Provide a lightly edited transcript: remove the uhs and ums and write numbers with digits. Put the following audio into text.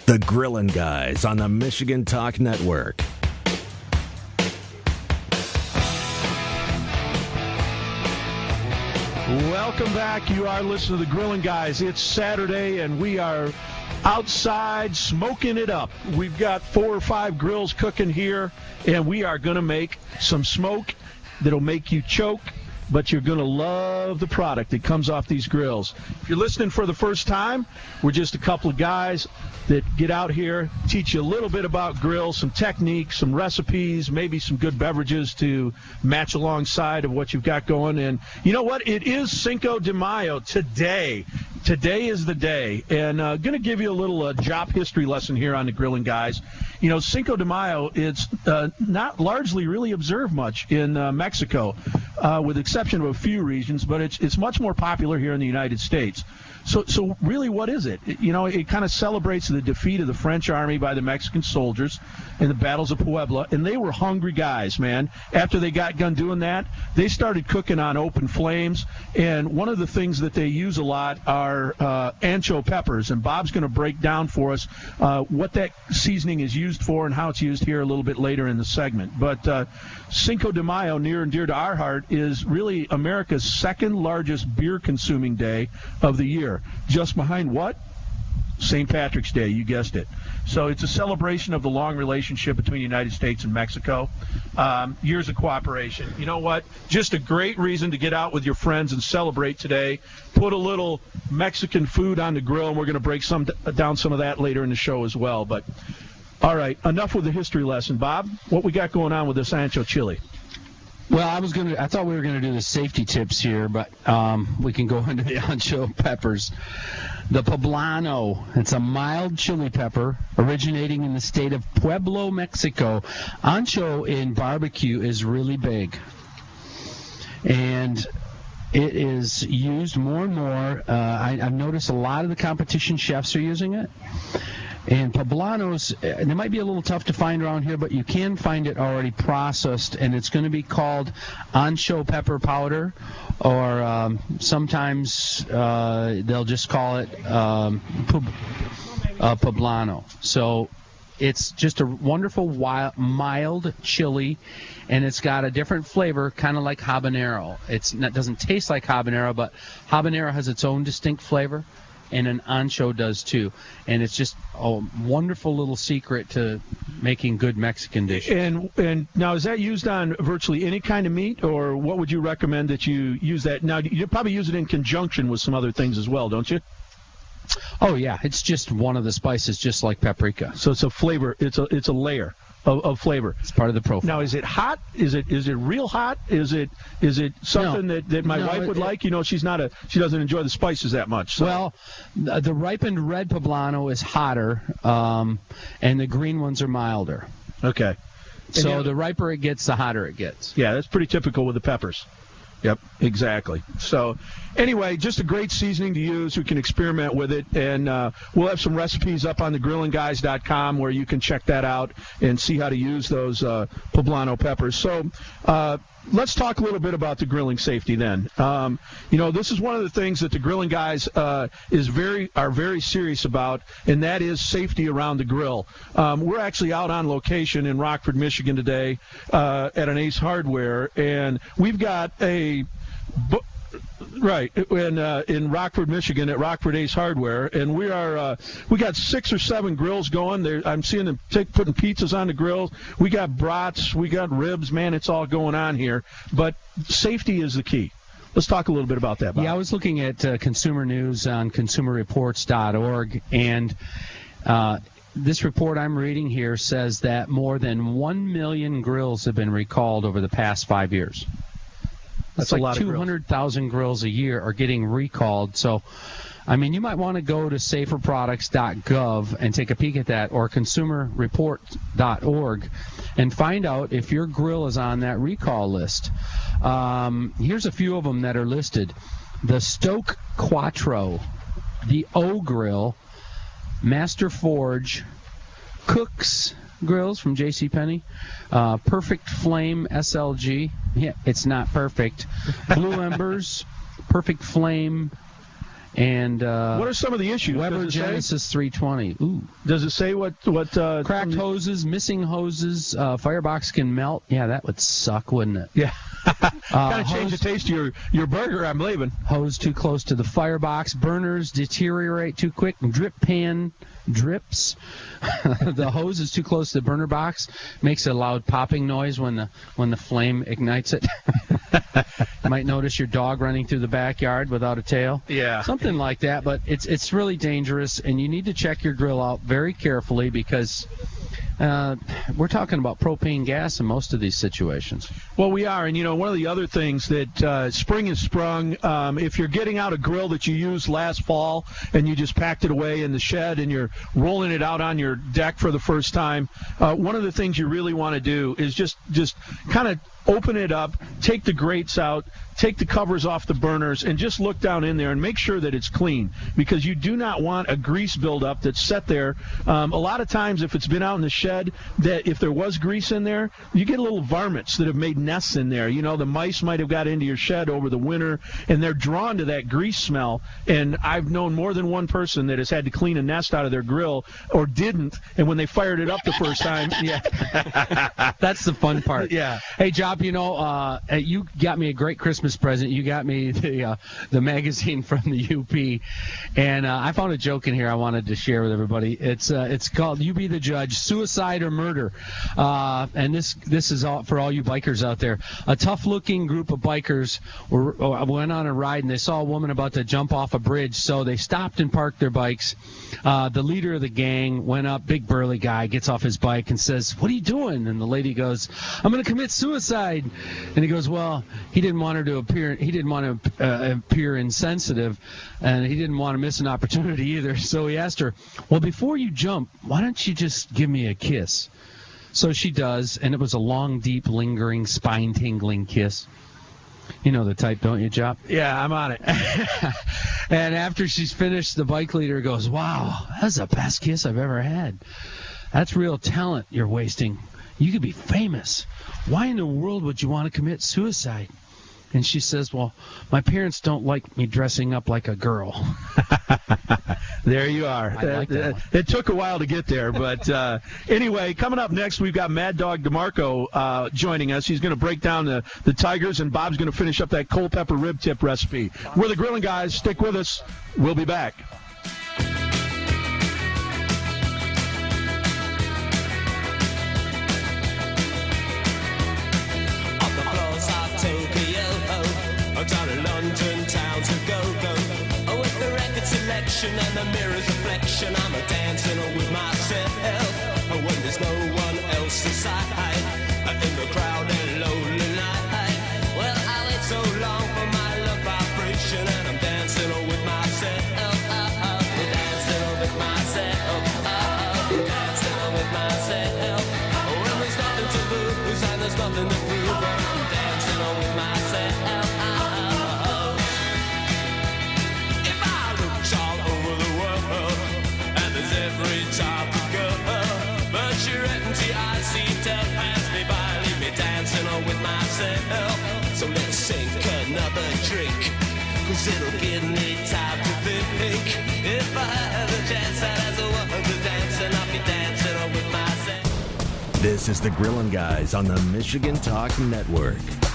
The Grillin' Guys on the Michigan Talk Network. Welcome back. You are listening to The Grillin' Guys. It's Saturday, and we are outside smoking it up. We've got 4 or 5 grills cooking here, and we are going to make some smoke that'll make you choke, but you're going to love the product that comes off these grills. If you're listening for the first time, we're just a couple of guys that get out here, teach you a little bit about grills, some techniques, some recipes, maybe some good beverages to match alongside of what you've got going. And you know what? It is Cinco de Mayo today. Today is the day. And going to give you a little job history lesson here on the Grillin' Guys. You know, Cinco de Mayo, it's not largely really observed much in Mexico, with the exception of a few regions, but it's much more popular here in the United States. So really, what is it? You know, it kind of celebrates the defeat of the French army by the Mexican soldiers in the battles of Puebla, and they were hungry guys, man. After they got done doing that, they started cooking on open flames, and one of the things that they use a lot are ancho peppers, and Bob's going to break down for us what that seasoning is used for and how it's used here a little bit later in the segment. But Cinco de Mayo, near and dear to our heart, is really America's second largest beer-consuming day of the year. Just behind what? St. Patrick's Day, you guessed it. So it's a celebration of the long relationship between the United States and Mexico. Years of cooperation. You know what? Just a great reason to get out with your friends and celebrate today. Put a little Mexican food on the grill, and we're going to break down some of that later in the show as well. But all right, enough with the history lesson. Bob, what we got going on with this ancho chili? Well, I thought we were going to do the safety tips here, but we can go into the ancho peppers. The poblano, it's a mild chili pepper originating in the state of Puebla, Mexico. Ancho in barbecue is really big, and it is used more and more. I've noticed a lot of the competition chefs are using it. And poblanos, they might be a little tough to find around here, but you can find it already processed, and it's going to be called ancho pepper powder, or sometimes they'll just call it poblano. So it's just a wonderful, mild chili, and it's got a different flavor, kind of like habanero. It doesn't taste like habanero, but habanero has its own distinct flavor. And an ancho does too. And it's just a wonderful little secret to making good Mexican dishes. And now, is that used on virtually any kind of meat, or what would you recommend that you use that? Now, you probably use it in conjunction with some other things as well, don't you? Oh, yeah. It's just one of the spices, just like paprika. So it's a flavor. It's a layer of flavor. It's part of the profile. Now, is it hot? Is it real hot? Is it something that my wife would like? You know, she doesn't enjoy the spices that much. So. Well, the ripened red poblano is hotter, and the green ones are milder. Okay. So the riper it gets, the hotter it gets. Yeah, that's pretty typical with the peppers. Yep, exactly. So, anyway, just a great seasoning to use. We can experiment with it, and we'll have some recipes up on thegrillinguys.com where you can check that out and see how to use those poblano peppers. So, let's talk a little bit about the grilling safety then. You know, this is one of the things that the Grilling Guys are very serious about, and that is safety around the grill. We're actually out on location in Rockford, Michigan today at an Ace Hardware, and we've got in Rockford, Michigan, at Rockford Ace Hardware, and we got 6 or 7 grills going there. I'm seeing them putting pizzas on the grills. We got brats, we got ribs, man. It's all going on here, but safety is the key. Let's talk a little bit about that, Bob. Yeah, I was looking at consumer news on consumerreports.org, and this report I'm reading here says that more than 1 million grills have been recalled over the past 5 years. That's like 200,000 grills a year are getting recalled. So, I mean, you might want to go to saferproducts.gov and take a peek at that, or consumerreport.org, and find out if your grill is on that recall list. Here's a few of them that are listed. The Stoke Quattro, the O Grill, Master Forge, Cook's Grills from JCPenney, Perfect Flame SLG. Yeah, it's not perfect. Blue Embers, Perfect Flame, And what are some of the issues? Weber Genesis 320. Ooh. Does it say what cracked hoses, missing hoses, firebox can melt? Yeah, that would suck, wouldn't it? Yeah. Kind of change the taste of your burger, I'm leaving. Hose too close to the firebox. Burners deteriorate too quick. Drip pan drips. The hose is too close to the burner box. Makes a loud popping noise when the flame ignites it. You might notice your dog running through the backyard without a tail. Yeah. Something like that, but it's really dangerous, and you need to check your grill out very carefully because we're talking about propane gas in most of these situations. Well, we are, and one of the other things that spring has sprung. If you're getting out a grill that you used last fall and you just packed it away in the shed and you're rolling it out on your deck for the first time, one of the things you really want to do is just kind of open it up, take the grates out, take the covers off the burners, and just look down in there and make sure that it's clean, because you do not want a grease buildup that's set there. A lot of times, if it's been out in the shed, that if there was grease in there, you get little varmints that have made nests in there. The mice might have got into your shed over the winter, and they're drawn to that grease smell. And I've known more than one person that has had to clean a nest out of their grill or didn't, and when they fired it up the first time, yeah. That's the fun part. Yeah. Hey, Job, you got me a great Christmas present. You got me the magazine from the UP, and I found a joke in here I wanted to share with everybody. It's called "You Be the Judge: Suicide or Murder," and this is all for all you bikers out there. A tough-looking group of bikers went on a ride, and they saw a woman about to jump off a bridge, so they stopped and parked their bikes. The leader of the gang went up, big burly guy, gets off his bike and says, "What are you doing?" And the lady goes, "I'm going to commit suicide." And he goes, well, he didn't want to appear insensitive, and he didn't want to miss an opportunity either. So he asked her, well, before you jump, why don't you just give me a kiss? So she does, and it was a long, deep, lingering, spine-tingling kiss. You know the type, don't you, Jop? Yeah, I'm on it. And after she's finished, the bike leader goes, wow, that's the best kiss I've ever had. That's real talent you're wasting. You could be famous. Why in the world would you want to commit suicide? And she says, well, my parents don't like me dressing up like a girl. There you are. I like that one. It took a while to get there, but anyway, coming up next, we've got Mad Dog DeMarco joining us. He's going to break down the Tigers, and Bob's going to finish up that cold pepper rib tip recipe. We're the Grilling Guys. Stick with us. We'll be back. Down in London town to go with the record selection and the mirror's reflection. I'm a dancing with myself when there's no one else inside in the crowded lonely night. Well, I wait so long for my love vibration, and I'm dancing with myself. Dancing with myself. Dancing with myself. When there's nothing to lose and there's nothing to prove, I'm dancing with myself. So let's sink another drink, 'cause it'll give me time to think. If I had a chance, I'd ask a woman to dance, and I'll be dancing with myself. This is the Grillin' Guys on the Michigan Talk Network.